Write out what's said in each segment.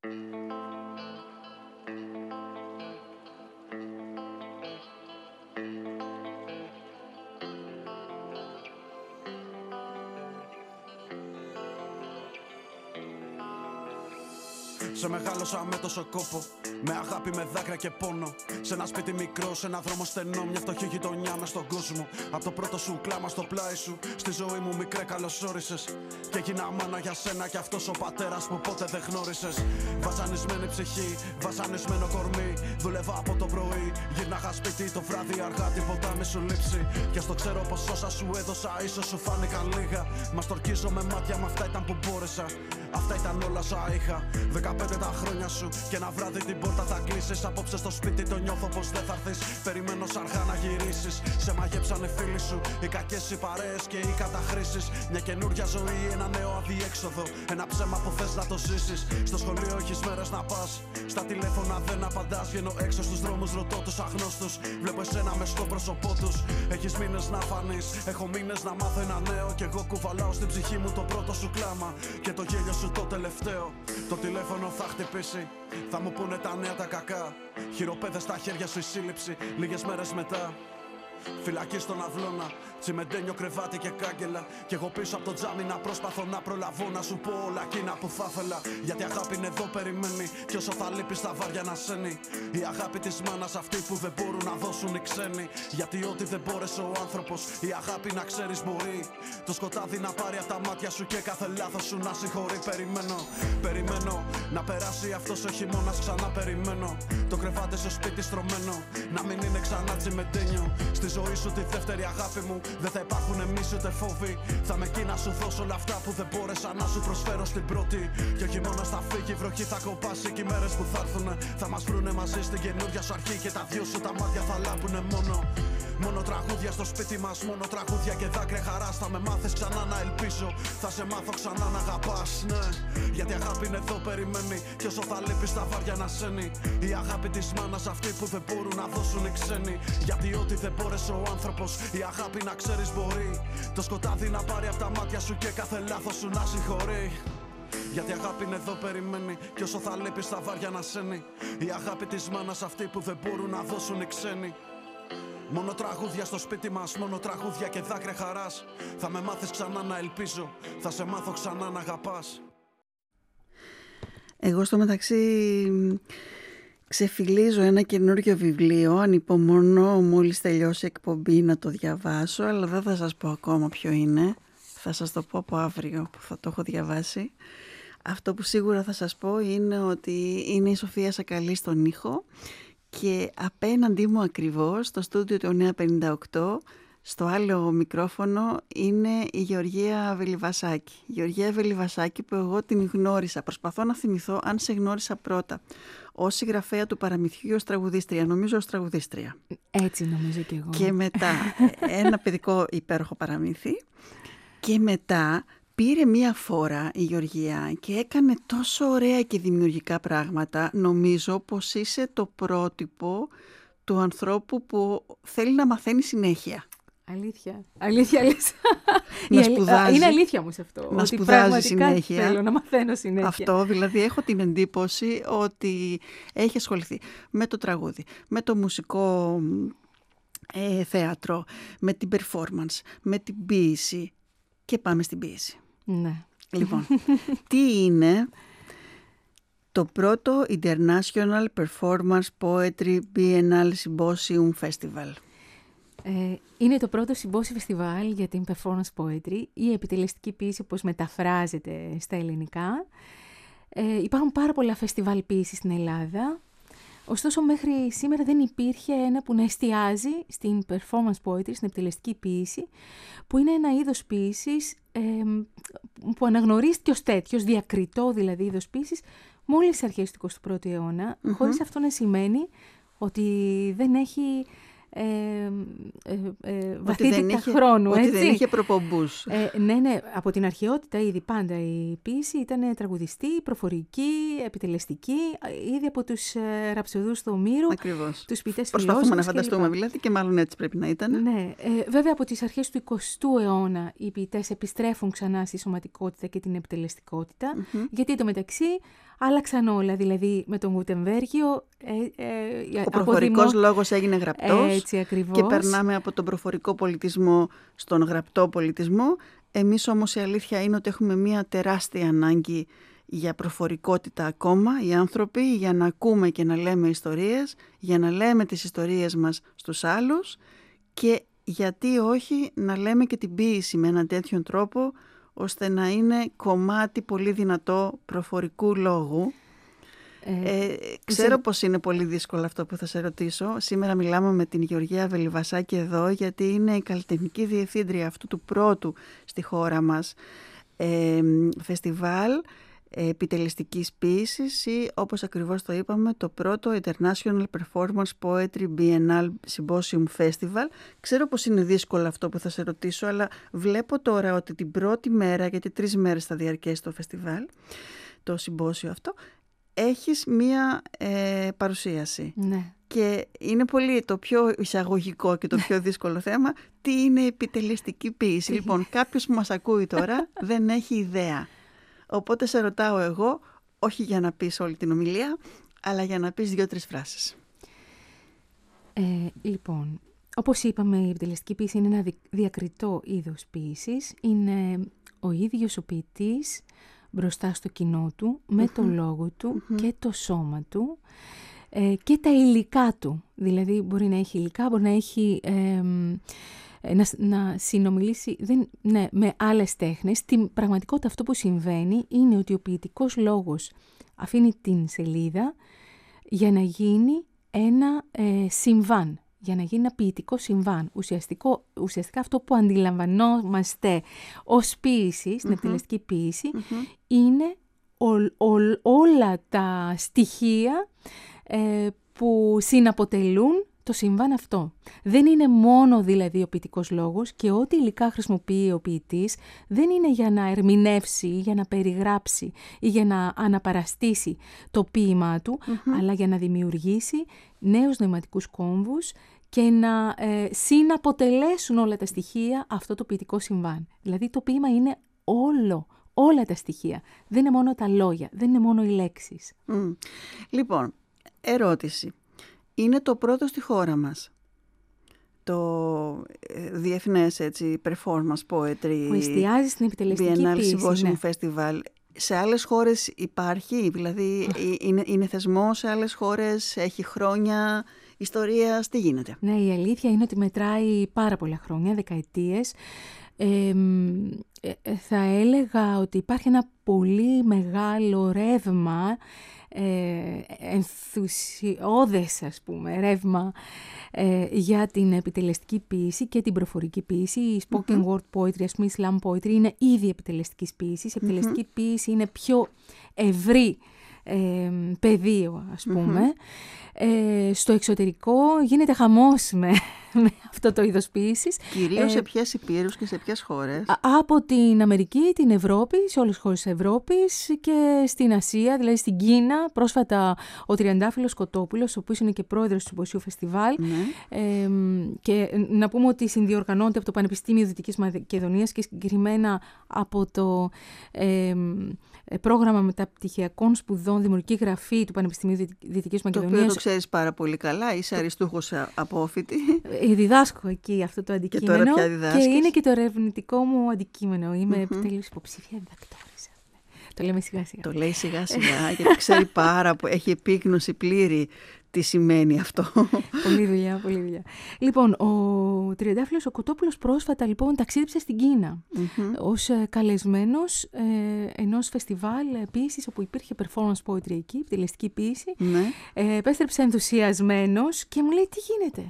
Σε μεγάλωσα με τόσο κόπο, με αγάπη, με δάκρυα και πόνο. Σε ένα σπίτι μικρό, σε ένα δρόμο στενό, μια φτωχή γειτονιά μες στον κόσμο. Απ' το πρώτο σου κλάμα στο πλάι σου, στη ζωή μου μικρέ καλώς όρισες. Και έγινα μάνα για σένα κι αυτός ο πατέρας που ποτέ δεν γνώρισες. Βασανισμένη ψυχή, βασανισμένο κορμί. Δούλευα από το πρωί, γύρναγα σπίτι το βράδυ αργά, τίποτα μη σου λείψει. Και στο ξέρω πως όσα σου έδωσα ίσως σου φάνηκαν λίγα. Μα στορκίζω με μάτια, μα αυτά ήταν που μπόρεσα. Αυτά ήταν όλα όσα είχα. 15 τα χρόνια σου και ένα βράδυ την πόρτα θα κλείσεις. Απόψε στο σπίτι το νιώθω πως δεν θα έρθεις. Περιμένω σαν αργά να γυρίσεις. Σε μαγέψανε φίλοι σου, οι κακές οι παρέες και οι καταχρήσεις. Μια καινούρια ζωή, ένα νέο αδιέξοδο. Ένα ψέμα που θες να το ζήσεις. Στο σχολείο έχεις μέρες να πας. Στα τηλέφωνα δεν απαντάς. Βγαίνω έξω στους δρόμους, ρωτώ τους αγνώστους. Βλέπω εσένα μες στο πρόσωπό τους. Έχεις μήνες να φανείς. Έχω μήνες να μάθω ένα νέο. Κι εγώ κουβαλάω στην ψυχή μου το πρώτο σου κλάμα. Και το γέλιο σου το τελευταίο. Το τηλέφωνο θα χτυπήσει. Θα μου πούνε τα νέα τα κακά. Χειροπέδες στα χέρια σου η σύλληψη. Λίγες μέρες μετά φυλακή στον αυλώνα, τσιμεντένιο κρεβάτι και κάγκελα. Κι εγώ πίσω από το τζάμι να προσπαθώ να προλαβώ να σου πω όλα εκείνα που θα ήθελα. Γιατί η αγάπη είναι εδώ, περιμένει. Κι όσο θα λείπει στα βάρια να σένει. Η αγάπη της μάνας, αυτή που δεν μπορούν να δώσουν οι ξένοι. Γιατί ό,τι δεν μπόρεσε ο άνθρωπος, η αγάπη να ξέρεις μπορεί. Το σκοτάδι να πάρει από τα μάτια σου και κάθε λάθος σου να συγχωρεί. Περιμένω να περάσει αυτός ο χειμώνας, ξανά περιμένω. Το κρεβάτι στο σπίτι στρωμένο, να μην είναι ξανά τσιμεντένιο. Στη ζωή σου τη δεύτερη αγάπη μου δεν θα υπάρχουν εμείς ούτε φόβοι. Θα με εκεί να σου δώσω όλα αυτά που δεν μπόρεσα να σου προσφέρω στην πρώτη. Και ο χειμώνας θα φύγει, η βροχή θα κοπάσει. Και οι μέρες που θα έρθουνε θα μας βρουνε μαζί στην καινούρια σου αρχή. Και τα δυο σου τα μάτια θα λάπουνε μόνο τραγούδια στο σπίτι μας, μόνο τραγούδια και δάκρυα χαράς. Θα με μάθεις ξανά να ελπίζω, θα σε μάθω ξανά να αγαπάς, ναι. Γιατί η αγάπη είναι εδώ, περιμένει. Κι όσο θα λείπει στα βάρια να σένει. Η αγάπη της μάνας, αυτή που δεν μπορούν να δώσουν οι ξένοι. Γιατί ό,τι δεν μπόρεσε ο άνθρωπος, η αγάπη να ξέρεις μπορεί. Το σκοτάδι να πάρει από τα μάτια σου και κάθε λάθος σου να συγχωρεί. Γιατί η αγάπη είναι εδώ, περιμένει. Κι όσο θα λείπει στα βάρια να σένει. Η αγάπη της μάνας, αυτή που δεν μπορούν να δώσουν οι ξένοι. Μόνο τραγούδια στο σπίτι μας, μόνο τραγούδια και δάκρυα χαράς. Θα με μάθεις ξανά να ελπίζω, θα σε μάθω ξανά να αγαπάς. Εγώ στο μεταξύ ξεφυλίζω ένα καινούριο βιβλίο, ανυπομονώ μόλις τελειώσει η εκπομπή να το διαβάσω, αλλά δεν θα σας πω ακόμα ποιο είναι. Θα σας το πω από αύριο που θα το έχω διαβάσει. Αυτό που σίγουρα θα σας πω είναι ότι είναι η Σοφία Σακαλή στον ήχο. Και απέναντί μου ακριβώς, στο στούντιο του 958, στο άλλο μικρόφωνο, είναι η Γεωργία Βελιβασάκη. Η Γεωργία Βελιβασάκη που εγώ την γνώρισα. Προσπαθώ να θυμηθώ αν σε γνώρισα πρώτα. Ως συγγραφέα του παραμυθιού ή ως τραγουδίστρια. Νομίζω ως τραγουδίστρια. Έτσι νομίζω και εγώ. Και μετά ένα παιδικό υπέροχο παραμύθι. Και μετά πήρε μία φόρα η Γεωργία και έκανε τόσο ωραία και δημιουργικά πράγματα. Νομίζω πως είσαι το πρότυπο του ανθρώπου που θέλει να μαθαίνει συνέχεια. Αλήθεια λες. Να σπουδάζει. Είναι αλήθεια μου σε αυτό. Να ότι σπουδάζει συνέχεια. Θέλω να μαθαίνω συνέχεια. Αυτό, δηλαδή έχω την εντύπωση ότι έχει ασχοληθεί με το τραγούδι, με το μουσικό θέατρο, με την performance, με την ποίηση και πάμε στην ποίηση. Ναι. Λοιπόν, τι είναι το πρώτο International Performance Poetry Biennale Symposium Festival? Είναι το πρώτο συμπόσιο φεστιβάλ για την performance poetry ή επιτελεστική ποίηση, όπως μεταφράζεται στα ελληνικά. Υπάρχουν πάρα πολλά φεστιβάλ ποίησης στην Ελλάδα. Ωστόσο, μέχρι σήμερα δεν υπήρχε ένα που να εστιάζει στην performance poetry, στην επιτελεστική ποίηση, που είναι ένα είδος ποίησης που αναγνωρίστηκε ως τέτοιο, διακριτό δηλαδή είδος ποίησης, μόλις στις αρχές του 21ου αιώνα, χωρίς αυτό να σημαίνει ότι δεν έχει βαθύτητα χρόνου. Ότι έτσι. δεν είχε προπομπούς. Ναι, από την αρχαιότητα ήδη πάντα η ποίηση ήταν τραγουδιστή, προφορική, επιτελεστική, ήδη από τους ραψοδούς του Ομήρου, τους ποιητές φιλόσοφους. Προσπαθούμε να φανταστούμε δηλαδή και μάλλον έτσι πρέπει να ήταν. Ναι, βέβαια από τις αρχές του 20ου αιώνα οι ποιητές επιστρέφουν ξανά στη σωματικότητα και την επιτελεστικότητα, γιατί εντωμεταξύ άλλαξαν όλα. Δηλαδή με τον Γουτεμβέργιο... ο προφορικός λόγος έγινε γραπτός. Έτσι ακριβώς. Και περνάμε από τον προφορικό πολιτισμό στον γραπτό πολιτισμό. Εμείς όμως η αλήθεια είναι ότι έχουμε μια τεράστια ανάγκη για προφορικότητα ακόμα, οι άνθρωποι, για να ακούμε και να λέμε ιστορίες, για να λέμε τις ιστορίες μας στους άλλους και γιατί όχι να λέμε και την ποίηση με έναν τέτοιον τρόπο ώστε να είναι κομμάτι πολύ δυνατό προφορικού λόγου. Ξέρω πως είναι πολύ δύσκολο αυτό που θα σε ρωτήσω. Σήμερα μιλάμε με την Γεωργία Βελιβασάκη εδώ, γιατί είναι η καλλιτεχνική διευθύντρια αυτού του πρώτου στη χώρα μας φεστιβάλ επιτελεστικής ποίησης ή, όπως ακριβώς το είπαμε, το πρώτο International Performance Poetry Biennale Symposium Festival. Ξέρω πως είναι δύσκολο αυτό που θα σε ρωτήσω, αλλά βλέπω τώρα ότι την πρώτη μέρα, γιατί 3 μέρες θα διαρκέσει το φεστιβάλ, το συμπόσιο αυτό, έχεις μία παρουσίαση. Ναι. Και είναι πολύ το πιο εισαγωγικό και το πιο δύσκολο θέμα, τι είναι επιτελεστική ποίηση. Λοιπόν, κάποιος που μας ακούει τώρα δεν έχει ιδέα. Οπότε σε ρωτάω εγώ, όχι για να πεις όλη την ομιλία, αλλά για να πεις 2-3 φράσεις. Λοιπόν, όπως είπαμε, η επιτελεστική ποίηση είναι ένα διακριτό είδος ποίησης. Είναι ο ίδιος ο ποιητής μπροστά στο κοινό του, με το λόγο του και το σώμα του και τα υλικά του. Δηλαδή μπορεί να έχει υλικά, μπορεί να έχει... να συνομιλήσει με άλλες τέχνες. Στην πραγματικότητα αυτό που συμβαίνει είναι ότι ο ποιητικός λόγος αφήνει την σελίδα για να γίνει ένα συμβάν, για να γίνει ένα ποιητικό συμβάν. Ουσιαστικά αυτό που αντιλαμβανόμαστε ως ποίηση, στην επιτελεστική ποίηση, είναι όλα τα στοιχεία που συναποτελούν το συμβάν αυτό. Δεν είναι μόνο δηλαδή ο ποιητικός λόγος και ό,τι υλικά χρησιμοποιεί ο ποιητής δεν είναι για να ερμηνεύσει, για να περιγράψει ή για να αναπαραστήσει το ποίημά του, αλλά για να δημιουργήσει νέους νοηματικούς κόμβους και να συναποτελέσουν όλα τα στοιχεία αυτό το ποιητικό συμβάν. Δηλαδή το ποίημα είναι όλα τα στοιχεία. Δεν είναι μόνο τα λόγια, δεν είναι μόνο οι λέξεις. Λοιπόν, ερώτηση. Είναι το πρώτο στη χώρα μας το διεθνές performance poetry που εστιάζει στην επιτελεστική ποίηση. Symposium Festival. Σε άλλες χώρες υπάρχει, δηλαδή είναι θεσμό σε άλλες χώρες, έχει χρόνια ιστορίας, τι γίνεται? Ναι, η αλήθεια είναι ότι μετράει πάρα πολλά χρόνια, δεκαετίες. Θα έλεγα ότι υπάρχει ένα πολύ μεγάλο ρεύμα, ενθουσιώδες ας πούμε ρεύμα για την επιτελεστική ποίηση και την προφορική ποίηση. Η spoken word poetry, ας πούμε η slam poetry είναι ήδη επιτελεστικής ποίησης. Η επιτελεστική ποίηση είναι πιο ευρύ πεδίο ας πούμε. Στο εξωτερικό γίνεται χαμός με αυτό το είδος ποίησης. Κυρίως σε ποιες υπήρους και σε ποιες χώρες? Από την Αμερική, την Ευρώπη, σε όλες τις χώρες της Ευρώπης και στην Ασία, δηλαδή στην Κίνα. Πρόσφατα ο Τριαντάφυλλος Κοτόπουλος, ο οποίος είναι και πρόεδρος του Συμποσίου Φεστιβάλ, και να πούμε ότι συνδιοργανώνεται από το Πανεπιστήμιο Δυτικής Μακεδονίας και συγκεκριμένα από το πρόγραμμα μεταπτυχιακών σπουδών Δημιουργική Γραφή του Πανεπιστημίου Δυτικής Μακεδονίας. Το οποίο το ξέρεις πάρα πολύ καλά, είσαι αριστούχος απόφοιτη. Διδάσκω εκεί αυτό το αντικείμενο και, τώρα πια διδάσκεις. Και είναι και το ερευνητικό μου αντικείμενο. Είμαι επιτέλους υποψήφια διδακτόρησα. Το λέμε σιγά σιγά. Το λέει σιγά σιγά γιατί ξέρει έχει επίγνωση πλήρη τι σημαίνει αυτό. Πολύ δουλειά, πολύ δουλειά. Λοιπόν, ο Τριαντάφυλλος ο Κοτόπουλος πρόσφατα λοιπόν ταξίδεψε στην Κίνα ως καλεσμένος ενός φεστιβάλ ποίησης όπου υπήρχε performance poetry εκεί, επιτελεστική ποίηση. Επέστρεψε ενθουσιασμένος και μου λέει τι γίνεται.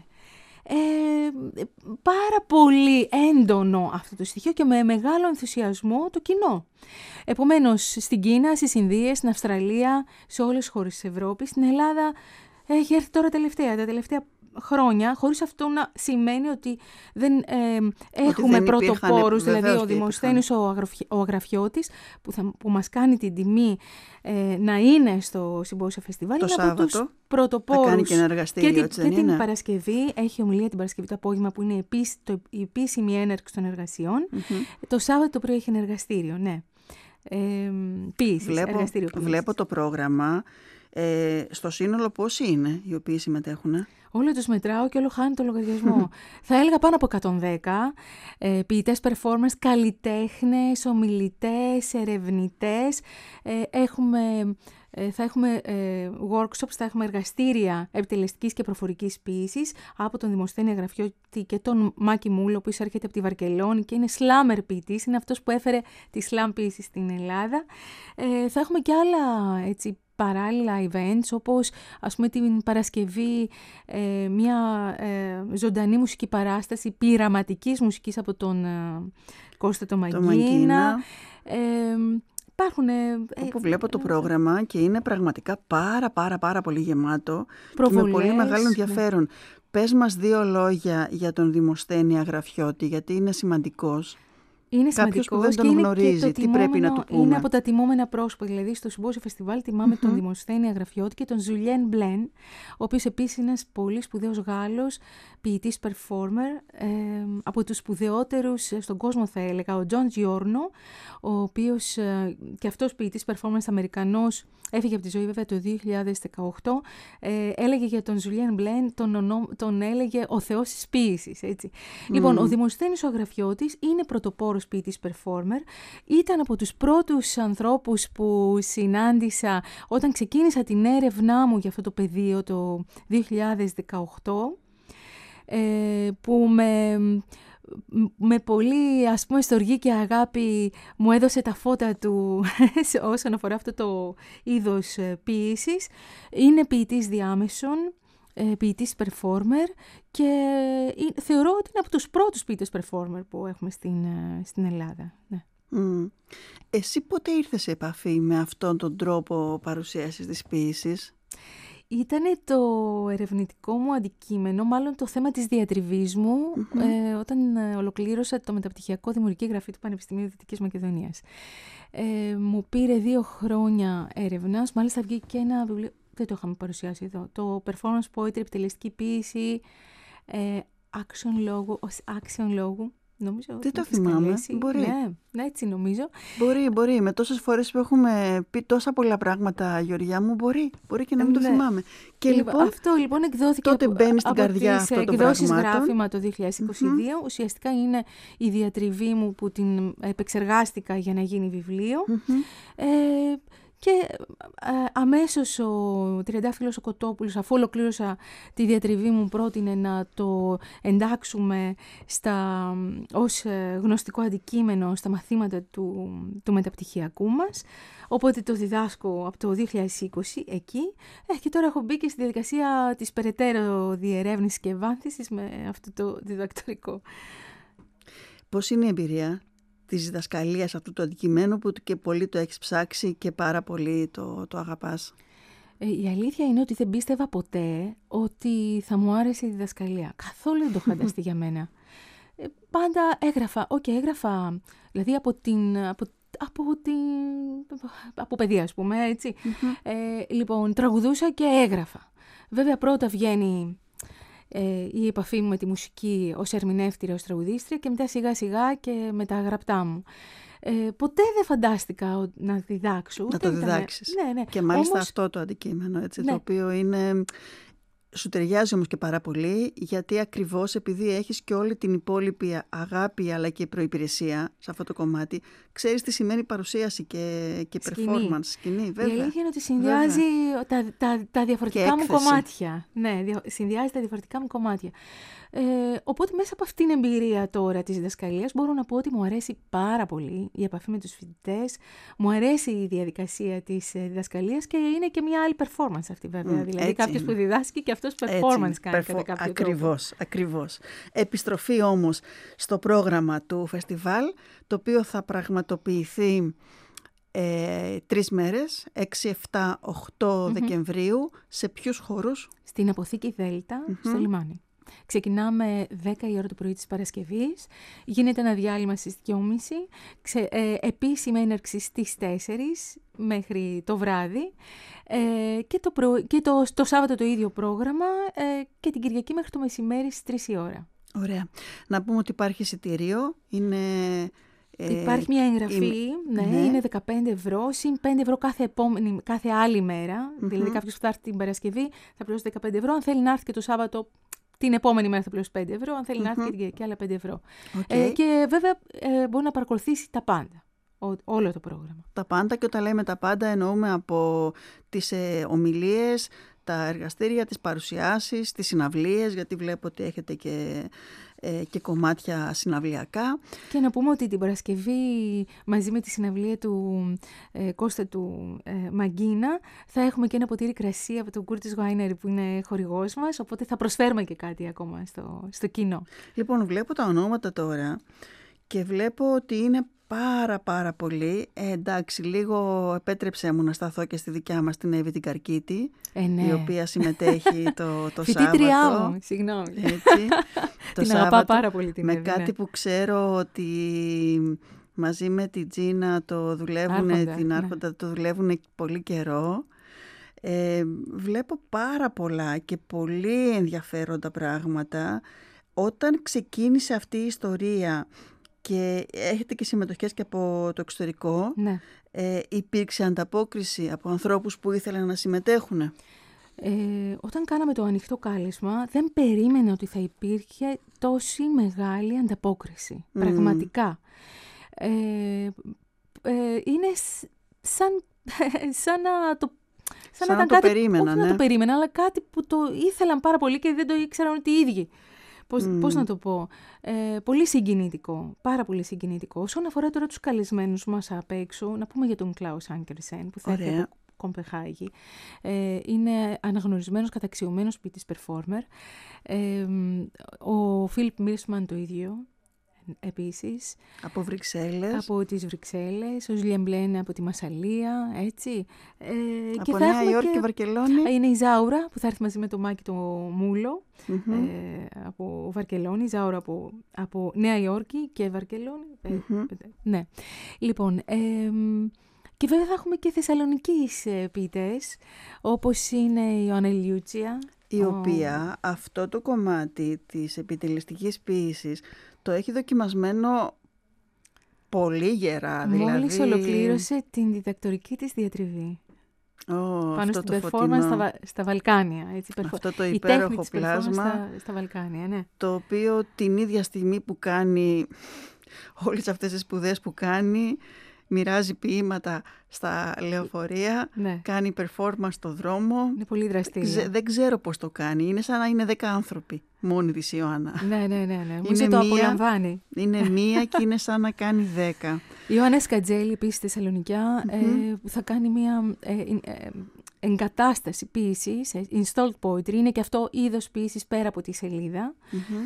Πάρα πολύ έντονο αυτό το στοιχείο και με μεγάλο ενθουσιασμό το κοινό. Επομένως, στην Κίνα, στις Ινδίες, στην Αυστραλία, σε όλες τις χώρες της Ευρώπης, στην Ελλάδα έχει έρθει τώρα τα τελευταία χρόνια, χωρίς αυτό να σημαίνει ότι δεν έχουμε πρωτοπόρους, δηλαδή ο Δημοσθένης ο Αγραφιώτης, που μας κάνει την τιμή να είναι στο Συμπόσιο Φεστιβάλ, το είναι Σάββατο, από τους πρωτοπόρους. Θα κάνει και ένα εργαστήριο, και την Παρασκευή, έχει ομιλία την Παρασκευή το απόγευμα που είναι η επίσημη έναρξη των εργασιών. Το Σάββατο το πρωί έχει ένα εργαστήριο, ναι. ποίησης, εργαστήριο ποίησης. Βλέπω το πρόγραμμα. Στο σύνολο πόσοι είναι οι οποίοι συμμετέχουν? Όλο τους μετράω και όλο χάνει το λογαριασμό. Θα έλεγα πάνω από 110 ποιητές, performers, καλλιτέχνες, ομιλητές, ερευνητές. Θα έχουμε workshops, θα έχουμε εργαστήρια επιτελεστικής και προφορικής ποίησης από τον Δημοσθένη Αγραφιώτη και τον Μάκη Μούλο, ο οποίος έρχεται από τη Βαρκελόνη και είναι slammer ποιητής, είναι αυτός που έφερε τη slam ποίηση στην Ελλάδα. Θα έχουμε και άλλα έτσι παράλληλα events, όπως ας πούμε την Παρασκευή μια ζωντανή μουσική παράσταση πειραματικής μουσικής από τον Κώστα το Μαγκίνα. Υπάρχουν, όπου βλέπω το πρόγραμμα και είναι πραγματικά πάρα πολύ γεμάτο και με πολύ μεγάλο ενδιαφέρον. Ναι. Πες μας 2 λόγια για τον Δημοσθένη Αγραφιώτη, γιατί είναι σημαντικός. Είναι κάποιος που δεν τον γνωρίζει, τι πρέπει να του πούμε? Είναι από τα τιμόμενα πρόσωπα. Δηλαδή στο Συμπόσιο Φεστιβάλ τιμάμε τον Δημοσθένη Αγραφιώτη και τον Ζουλιέν Μπλεν, ο οποίος επίσης είναι ένας πολύ σπουδαίος Γάλλος ποιητής performer, από τους σπουδαιότερους στον κόσμο θα έλεγα, ο Τζον Τζιόρνο, ο οποίος και αυτός ποιητής performance Αμερικανός, έφυγε από τη ζωή βέβαια το 2018, έλεγε για τον Ζουλιέν Μπλεν, τον έλεγε ο Θεός της ποίησης, έτσι. Λοιπόν, ο Δημοσθένης ο Αγραφιώτης είναι πρωτοπόρος ποιητής performer, ήταν από τους πρώτους ανθρώπους που συνάντησα όταν ξεκίνησα την έρευνά μου για αυτό το πεδίο το 2018, που με πολύ ας πούμε στοργή και αγάπη μου έδωσε τα φώτα του όσον αφορά αυτό το είδος ποίησης. Είναι ποιητής διάμεσων, ποιητής performer και θεωρώ ότι είναι από τους πρώτους ποιητές performer που έχουμε στην Ελλάδα. Ναι. Εσύ πότε ήρθες σε επαφή με αυτόν τον τρόπο παρουσίασης της ποίησης? Ήτανε το ερευνητικό μου αντικείμενο, μάλλον το θέμα της διατριβής μου, όταν ολοκλήρωσα το μεταπτυχιακό δημιουργική γραφή του Πανεπιστημίου Δυτικής Μακεδονίας. Μου πήρε 2 χρόνια έρευνας, μάλιστα βγήκε και ένα βιβλίο, δεν το είχαμε παρουσιάσει εδώ, το Performance Poetry, επιτελεστική ποίηση, action λόγου. Νομίζω, δεν το θυμάμαι. Μπορεί. Ναι, έτσι νομίζω. Μπορεί. Με τόσες φορές που έχουμε πει τόσα πολλά πράγματα, Γεωργιά μου, μπορεί και να μην το θυμάμαι. Και αυτό λοιπόν εκδόθηκε τότε μπαίνει στην καρδιά αυτό το πράγμα. Εκδόσεις Γράφημα το 2022. Ουσιαστικά είναι η διατριβή μου που την επεξεργάστηκα για να γίνει βιβλίο. Και αμέσως ο Τριαντάφυλλος ο Κοτόπουλος, αφού ολοκλήρωσα τη διατριβή μου, πρότεινε να το εντάξουμε ως γνωστικό αντικείμενο στα μαθήματα του μεταπτυχιακού μας. Οπότε το διδάσκω από το 2020 εκεί. Και τώρα έχω μπει και στη διαδικασία της περαιτέρω διερεύνησης και ευάνθησης με αυτό το διδακτορικό. Πώς είναι η εμπειρία της διδασκαλίας αυτού του αντικειμένου που και πολύ το έχεις ψάξει και πάρα πολύ το αγαπάς? Η αλήθεια είναι ότι δεν πίστευα ποτέ ότι θα μου άρεσε η διδασκαλία. Καθόλου δεν το φανταστεί για μένα. Πάντα έγραφα, δηλαδή από παιδεία, ας πούμε, έτσι. Λοιπόν, τραγουδούσα και έγραφα. Βέβαια πρώτα βγαίνει η επαφή μου με τη μουσική ως ερμηνεύτρια, ως τραγουδίστρια και μετά σιγά σιγά και με τα γραπτά μου. Ποτέ δεν φαντάστηκα να διδάξω. Να το διδάξεις. Ναι. Και μάλιστα όμως αυτό το αντικείμενο, έτσι, ναι. Το οποίο είναι... Σου ταιριάζει όμως και πάρα πολύ, γιατί ακριβώς επειδή έχεις και όλη την υπόλοιπη αγάπη αλλά και προϋπηρεσία σε αυτό το κομμάτι, ξέρεις τι σημαίνει παρουσίαση και performance, σκηνή, βέβαια. Η αλήθεια είναι ότι συνδυάζει τα διαφορετικά μου κομμάτια. Ναι, συνδυάζει τα διαφορετικά μου κομμάτια. Οπότε μέσα από αυτήν την εμπειρία τώρα της διδασκαλίας μπορώ να πω ότι μου αρέσει πάρα πολύ η επαφή με τους φοιτητές, μου αρέσει η διαδικασία της διδασκαλίας και είναι και μια άλλη performance αυτή βέβαια. Δηλαδή κάποιος που διδάσκει και αυτός performance κάνει κατά κάποιο τρόπο. Ακριβώς. Επιστροφή όμως στο πρόγραμμα του φεστιβάλ, το οποίο θα πραγματοποιηθεί 3 μέρες, 6, 7, 8 Δεκεμβρίου. Σε ποιους χώρους? Στην Αποθήκη Δέλτα, στο λιμάνι. Ξεκινάμε 10 η ώρα το πρωί της Παρασκευής, γίνεται ένα διάλειμμα στις 2.30, επίσημη έναρξη στις 4 μέχρι το βράδυ και το Σάββατο το ίδιο πρόγραμμα και την Κυριακή μέχρι το μεσημέρι στις 3 η ώρα. Ωραία. Να πούμε ότι υπάρχει εισιτήριο, είναι Υπάρχει μια εγγραφή, ναι, είναι 15 ευρώ, συν 5 ευρώ κάθε άλλη μέρα. Δηλαδή κάποιος που θα έρθει την Παρασκευή θα πληρώσει 15 ευρώ. Αν θέλει να έρθει και το Σάββατο, την επόμενη μέρα θα πληρώσει 5 ευρώ. Αν θέλει να έρθει και άλλα 5 ευρώ. Και βέβαια μπορεί να παρακολουθήσει τα πάντα. Όλο το πρόγραμμα. Τα πάντα, και όταν λέμε τα πάντα εννοούμε από τις ομιλίες, τα εργαστήρια, τις παρουσιάσεις, τις συναυλίες, γιατί βλέπω ότι έχετε και κομμάτια συναυλιακά. Και να πούμε ότι την Παρασκευή μαζί με τη συναυλία του Κώστα του Μαγκίνα θα έχουμε και ένα ποτήρι κρασί από τον Κούρτις Γουάινερ που είναι χορηγός μας, οπότε θα προσφέρουμε και κάτι ακόμα στο κοινό. Λοιπόν, βλέπω τα ονόματα τώρα και βλέπω ότι είναι πάρα πολύ. Εντάξει, λίγο επέτρεψέ μου να σταθώ και στη δικιά μας την Εύη την Καρκίτη, η οποία συμμετέχει το Φοιτήτριά Σάββατο. μου, συγγνώμη. Έτσι, την αγαπά πάρα πολύ την με Εύη, κάτι που ξέρω ότι μαζί με την Τζίνα το δουλεύουν, την Άρχοντα, το δουλεύουν πολύ καιρό. Βλέπω πάρα πολλά και πολύ ενδιαφέροντα πράγματα. Όταν ξεκίνησε αυτή η ιστορία και έχετε και συμμετοχές και από το εξωτερικό, υπήρξε ανταπόκριση από ανθρώπους που ήθελαν να συμμετέχουν? Όταν κάναμε το ανοιχτό κάλεσμα, δεν περίμενα ότι θα υπήρχε τόση μεγάλη ανταπόκριση. Πραγματικά. Είναι σαν να το... Σαν να το περίμενα, όχι να το περίμενα, αλλά κάτι που το ήθελαν πάρα πολύ και δεν το ήξεραν ότι οι ίδιοι. Πώς να το πω, πολύ συγκινητικό, πάρα πολύ συγκινητικό. Όσον αφορά τώρα τους καλεσμένους μας απ' έξω, να πούμε για τον Κλάους Άνκερσεν που θα έρθει από Κομπεχάγη. Είναι αναγνωρισμένος, καταξιωμένος ποιητής performer. Ο Φίλιπ Μίρσμαν το ίδιο. Επίσης. Από Βρυξέλλες. Από τις Βρυξέλλες, ο Ζουλιεν Μπλένε από τη Μασσαλία, έτσι. Από Νέα Υόρκη και Βαρκελόνη. Είναι η Ζάουρα που θα έρθει μαζί με το Μάκη το Μούλο, από Βαρκελόνη, η Ζάουρα από Νέα Υόρκη και Βαρκελόνη. Ναι. Λοιπόν, και βέβαια θα έχουμε και θεσσαλονικείς ποιητές, όπως είναι η Ιωάννα Λιούτσια. Η οποία αυτό το κομμάτι της επιτελεστικής ποίησης το έχει δοκιμασμένο πολύ γερά. Μόλις ολοκλήρωσε την διδακτορική της διατριβή. Πάνω στην performance στα Βαλκάνια. Έτσι, αυτό το υπέροχο πλάσμα στα Βαλκάνια, ναι. Το οποίο την ίδια στιγμή που κάνει όλες αυτές τις σπουδές που κάνει, μοιράζει ποίηματα στα λεωφορεία, κάνει performance στο δρόμο. Είναι πολύ δραστήρια. Δεν ξέρω πώς το κάνει. Είναι σαν να είναι 10 άνθρωποι μόνη της Ιωάννα. Ναι. Μου το απολαμβάνει. Είναι μία και είναι σαν να κάνει 10. Η Ιωάννα Σκατζέλη, επίσης στη Θεσσαλονικιά, που θα κάνει μία εγκατάσταση ποίησης, installed poetry. Είναι και αυτό είδος ποίησης πέρα από τη σελίδα.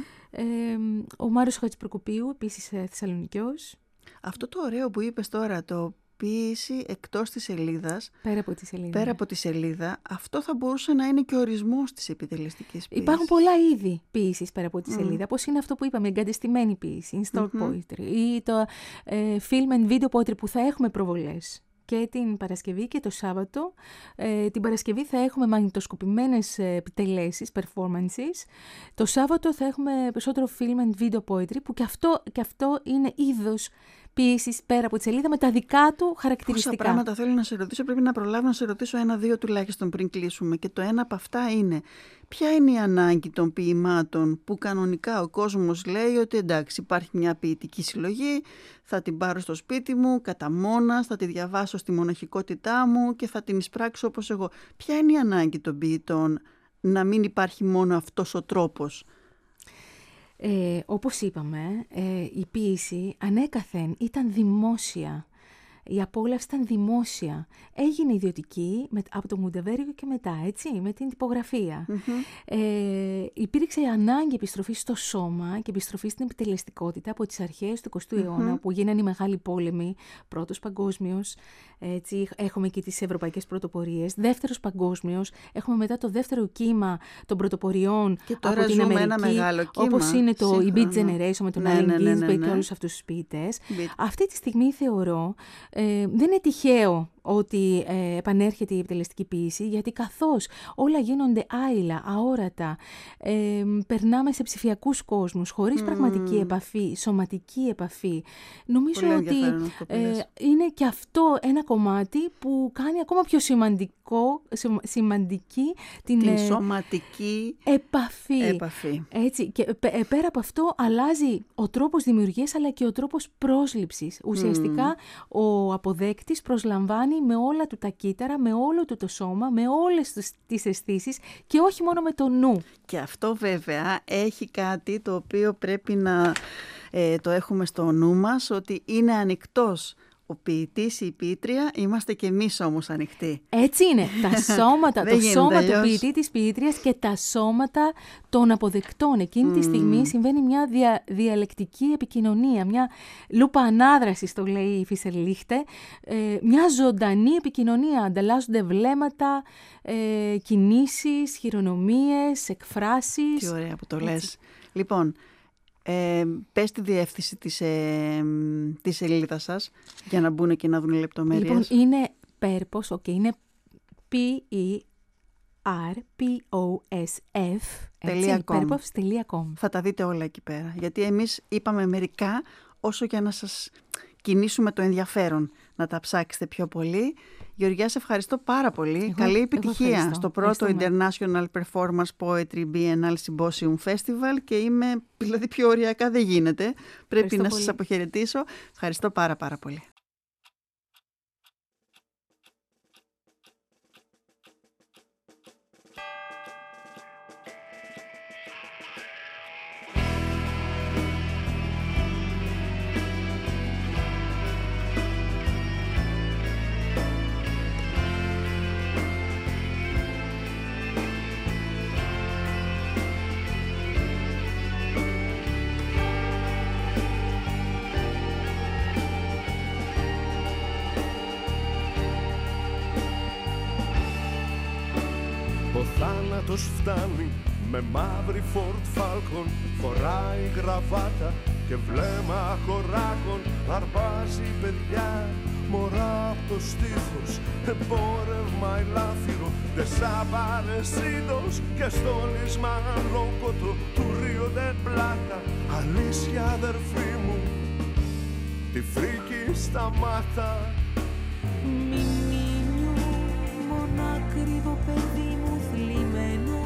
Ο Μάριος Χατζηπροκοπίου, επίσης Θεσσαλονικιός. Αυτό το ωραίο που είπες τώρα, το ποίηση εκτός της σελίδας, πέρα από τη σελίδα, αυτό θα μπορούσε να είναι και ο ορισμός της επιτελεστικής ποίησης. Υπάρχουν πολλά είδη ποίησης πέρα από τη σελίδα, όπως είναι αυτό που είπαμε, εγκατεστημένη ποίηση, installed poetry, ή το film and video poetry που θα έχουμε προβολές και την Παρασκευή και το Σάββατο. Την Παρασκευή θα έχουμε μαγνητοσκοπημένες επιτελέσεις, performances. Το Σάββατο θα έχουμε περισσότερο film and video poetry, που και αυτό είναι είδος ποίησης πέρα από τη σελίδα με τα δικά του χαρακτηριστικά. Πόσα πράγματα θέλω να σε ρωτήσω, πρέπει να προλάβω να σε ρωτήσω 1-2 τουλάχιστον πριν κλείσουμε. Και το ένα από αυτά είναι, ποια είναι η ανάγκη των ποιημάτων που κανονικά ο κόσμος λέει ότι εντάξει, υπάρχει μια ποιητική συλλογή, θα την πάρω στο σπίτι μου κατά μόνας, θα τη διαβάσω στη μοναχικότητά μου και θα την εισπράξω όπως εγώ. Ποια είναι η ανάγκη των ποιητών να μην υπάρχει μόνο αυτός ο τρόπος? Όπως είπαμε, η ποίηση ανέκαθεν ήταν δημόσια. Η απόλαυση ήταν δημόσια. Έγινε ιδιωτική από το Μουντεβέργιο και μετά, έτσι, με την τυπογραφία. Υπήρξε ανάγκη επιστροφής στο σώμα και επιστροφής στην επιτελεστικότητα από τις αρχές του 20ου αιώνα, που γίνανε οι μεγάλοι πόλεμοι, πρώτος παγκόσμιος, έτσι, έχουμε και τις ευρωπαϊκές πρωτοπορίες, δεύτερος παγκόσμιος, έχουμε μετά το δεύτερο κύμα των πρωτοποριών από την Αμερική, όπως είναι η Beat Generation με τον Allen Ginsberg και όλους αυτούς τους ποιητές. Αυτή τη στιγμή θεωρώ δεν είναι τυχαίο ότι επανέρχεται η επιτελεστική ποίηση, γιατί καθώς όλα γίνονται άειλα, αόρατα, περνάμε σε ψηφιακούς κόσμους, χωρίς πραγματική επαφή, σωματική επαφή. Νομίζω ότι είναι και αυτό ένα κομμάτι που κάνει ακόμα πιο σημαντική την σωματική επαφή. Έτσι, και πέρα από αυτό αλλάζει ο τρόπος δημιουργίας αλλά και ο τρόπος πρόσληψης. Ουσιαστικά ο αποδέκτης προσλαμβάνει με όλα του τα κύτταρα, με όλο του το σώμα, με όλες τις αισθήσεις και όχι μόνο με το νου. Και αυτό βέβαια έχει κάτι το οποίο πρέπει να το έχουμε στο νου μας, ότι είναι ανοιχτός ο ποιητής ή η ποιήτρια, είμαστε και εμείς όμως ανοιχτοί. Έτσι είναι. Τα σώματα, το σώμα του ποιητή, της ποιήτριας και τα σώματα των αποδεκτών. Εκείνη τη στιγμή συμβαίνει μια διαλεκτική επικοινωνία, μια λούπα ανάδρασης, το λέει η Φισερλίχτε, μια ζωντανή επικοινωνία. Ανταλλάσσονται βλέμματα, κινήσεις, χειρονομίες, εκφράσεις. Τι ωραία που το λες. Λοιπόν, πες τη διεύθυνση της σελίδας σας για να μπουν και να δουν λεπτομέρειες. Λοιπόν, είναι Purpose, είναι PERPOSF.com. Θα τα δείτε όλα εκεί πέρα, γιατί εμείς είπαμε μερικά όσο για να σας κινήσουμε το ενδιαφέρον να τα ψάξετε πιο πολύ. Γεωργιά, σε ευχαριστώ πάρα πολύ. Καλή επιτυχία στο πρώτο International Performance Poetry Biennale Symposium Festival και δηλαδή πιο οριακά δεν γίνεται. Πρέπει να σας αποχαιρετήσω. Ευχαριστώ πάρα πολύ. Ο θάνατος φτάνει με μαύρη Ford Falcon, φοράει γραβάτα και βλέμμα χωράκων, αρπάζει παιδιά, μωρά απ' το στήθος, εμπόρευμα ελάφυρο, δεσάβαρεσίδος και στόλισμα αλόκοτο του ρίονται πλάτα. Αλήθεια αδερφή μου, τη φρίκη στα μάτα. Μηνύμιο, μονάκριβο παιδί μου θλιμμένο,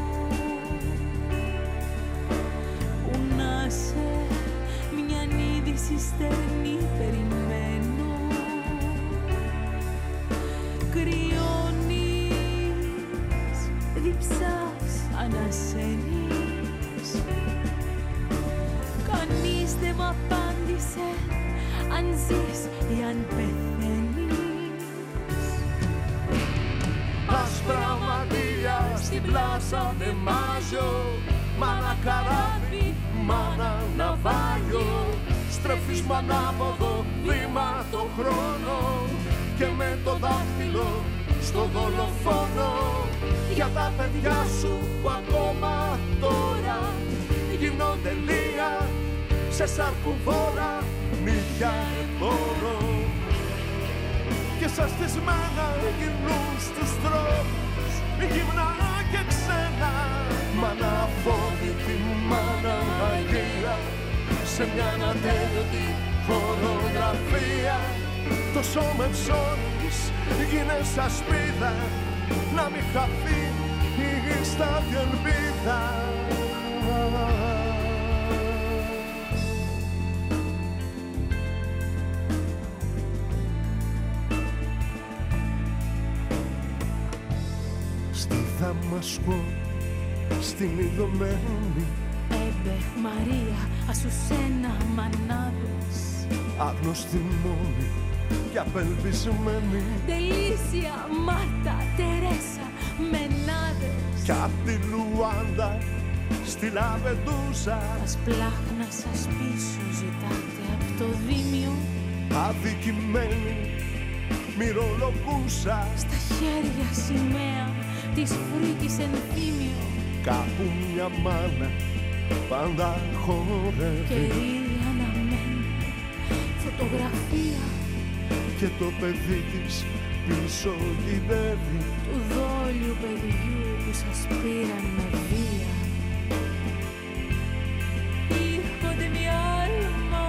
που να σε μια είδηση στερνή περιμένω. Κρυώνεις, διψάς, ανασένεις, κανείς δεν μ' απάντησε αν ζεις ή αν πεθαίνεις. Άσπρα μαντήλια στην πλάσα Ντεμάζιο, μάνα καράβι, μάνα ναυάγιο, στρέφεις μ' ανάποδο βήμα το χρόνο και με το δάχτυλο στο δολοφόνο για τα παιδιά σου που ακόμα τώρα γίνονται λία σε σαρκουβόρα νύχια εμπόρο. Και σαν στισμένα γυρνούν στους δρόμους γυμνά και ξένα, μάνα αφόδητη, μάνα αγία, σε μια ανατέλειωτη χορογραφία. Το σώμα ψώνεις, γίνες ασπίδα, να μην χαθεί η γυστάτη ελπίδα. Στη Δαμασκό, στην Ιδωμένη, Έμπε, Μαρία, Ασουσένα, Μανάδες, άγνωστη μόνη και απελπισμένη, Τελήσια, Μάρτα, Τερέσα, Μενάδες, κι απ' τη Λουάντα στη Λαβεντούζα, τα σπλάχνα σας πίσω ζητάτε απ' το Δήμιο, αδικημένη μυρολογούσα, στα χέρια σημαία της φρίκης ενθύμιο, κάπου μια μάνα πάντα και χορεύει η αναμένη φωτογραφία και το παιδί της πίσω γυρεύει του δόλιου παιδιού που σας πήραν με βία. Hijo de mi alma.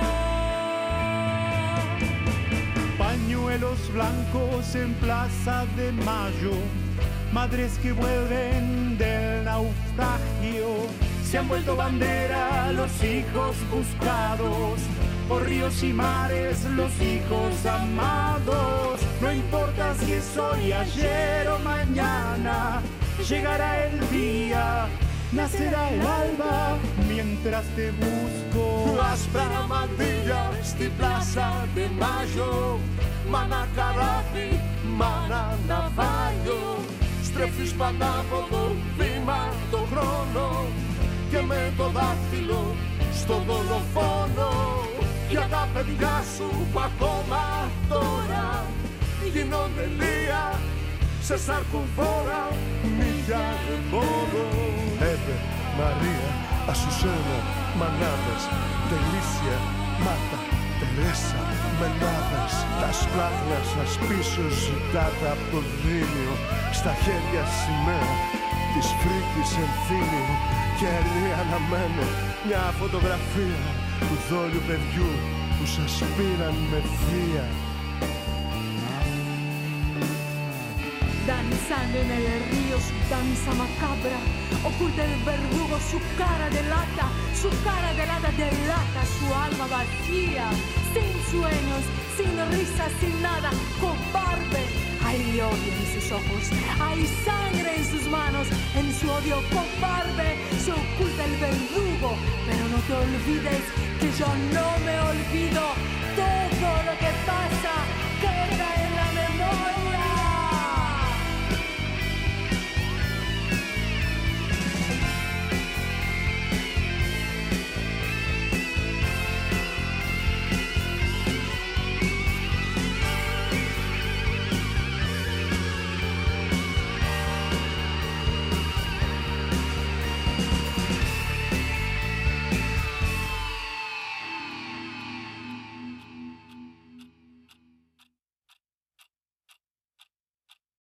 Pañuelos blancos en Plaza de Mayo, madres que vuelven del naufragio, se han vuelto bandera los hijos buscados, por ríos y mares los hijos amados. No importa si es hoy, ayer o mañana, llegará el día, nacerá el alba mientras te busco. Άσπρα μαντήλια στη Πλάσα de Mayo, μάνα καράβι, μάνα ναυάγιο, στρέφεις πανάποδο βήμα το χρόνο και με το δάχτυλο στο δολοφόνο για τα παιδιά σου που ακόμα τώρα γίνονται λία σε σαρκουφόρα μύθια εμπόρων. Εύε, Μαρία, Ασουσένα, Μανάδες, Τελήσια, Μάρτα, Τερέσα, Μενάδες. Τα σπλάχνα σας πίσω ζητάτε από δίλιο, στα χέρια σημαία της φρίκης ενθύμιου και έρνει αναμένω μια φωτογραφία του δόλιου παιδιού που σας πήραν με βία. Danzando en el río su danza macabra, oculta el verdugo su cara delata su alma vacía, sin sueños, sin risa, sin nada, cobarde. Hay odio en sus ojos, hay sangre en sus manos, en su odio cobarde se oculta el verdugo. Pero no te olvides que yo no me olvido, todo lo que pasa queda en la memoria.